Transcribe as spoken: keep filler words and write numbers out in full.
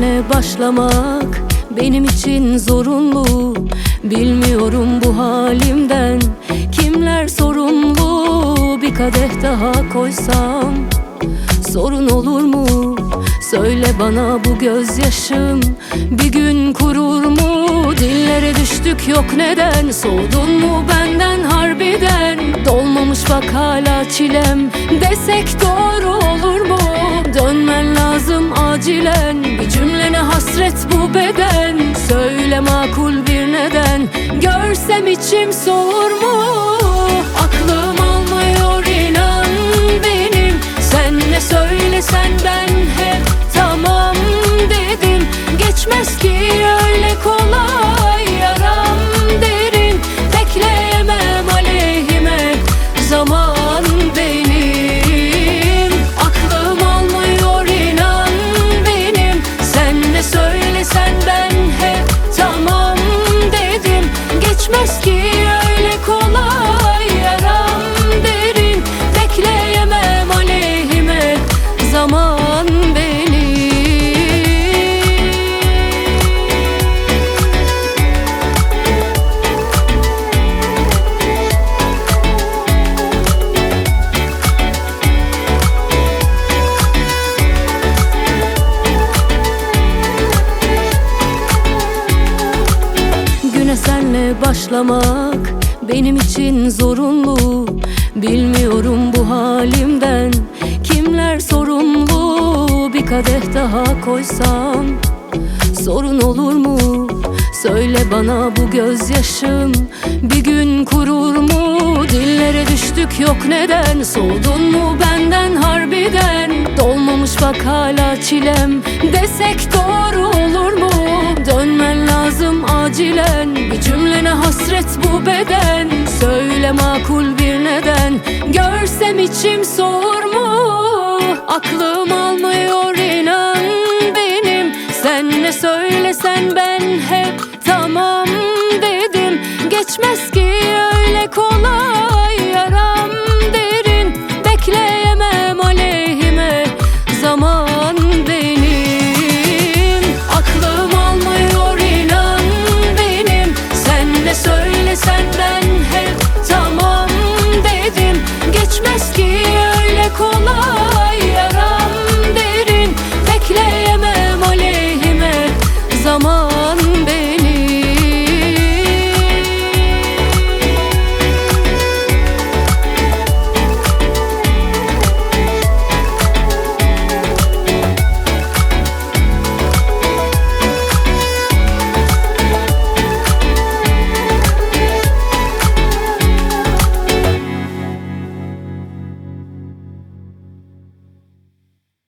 senle başlamak benim için zorunlu. Bilmiyorum bu halimden kimler sorumlu. Bir kadeh daha koysam sorun olur mu? Söyle bana, bu gözyaşım bir gün kurur mu? Dillere düştük, yok neden? Soğudun mu benden harbiden? Dolmamış bak hala çilem desek doğru olur mu? Dönmen lazım acilen, bir cümlene hasret bu beden. Söyle makul bir neden, görsem içim soğur mu? Aklım almıyor inan benim, sen ne söylesen ben hep tamam dedim. Geçmez ki öyle kolay, yaram derin. Bekleyemem aleyhime zaman benim. Aklım almıyor inan benim, sen ne söylesen ben hep tamam dedim. Geçmez ki öyle kolay, yaram derin. Bekleyemem aleyhime zaman benim. Güne senle başlamak benim için zorunlu. Bilmiyorum bu halimden kimler sorumlu. Bir kadeh daha koysam sorun olur mu? Söyle bana, bu gözyaşım bir gün kurur mu? Dillere düştük, yok neden? Soğudun mu benden harbiden? Dolmamış bak hala çilem desek doğru olur mu? Dönmen lazım acilen, bir cümlene hasret bu beden. Söyle makul bir neden, görsem içim soğur mu? Aklım almıyor inan benim, sen ne söylesen ben hep tamam dedim. Geçmez ki öyle kolay, yaram derin. Bekleyemem aleyhime zaman benim. Aklım almıyor inan benim, sen ne söylesen ben hep tamam dedim. Geçmez ki öyle kolay,